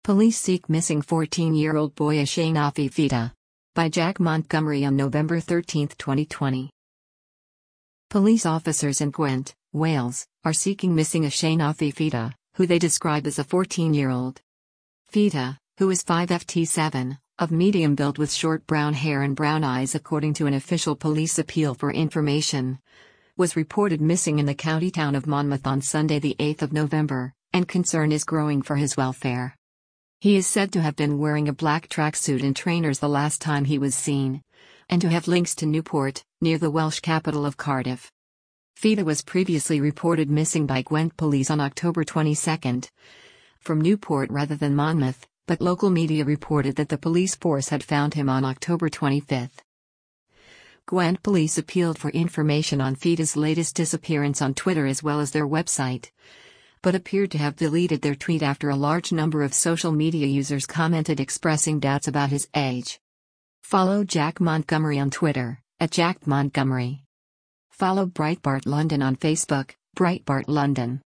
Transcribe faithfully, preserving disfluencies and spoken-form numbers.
Police seek missing fourteen-year-old boy Ashanafi Fita. By Jack Montgomery on November thirteenth, twenty twenty. Police officers in Gwent, Wales, are seeking missing Ashanafi Fita, who they describe as a fourteen-year-old. Fita, who is five foot seven, of medium build with short brown hair and brown eyes according to an official police appeal for information, was reported missing in the county town of Monmouth on Sunday the eighth of November, and concern is growing for his welfare. He is said to have been wearing a black tracksuit and trainers the last time he was seen, and to have links to Newport, near the Welsh capital of Cardiff. Fita was previously reported missing by Gwent police on October twenty-second, from Newport rather than Monmouth, but local media reported that the police force had found him on October twenty-fifth. Gwent police appealed for information on Fita's latest disappearance on Twitter as well as their website, but appeared to have deleted their tweet after a large number of social media users commented expressing doubts about his age. Follow Jack Montgomery on Twitter, at Jack Montgomery. Follow Breitbart London on Facebook, Breitbart London.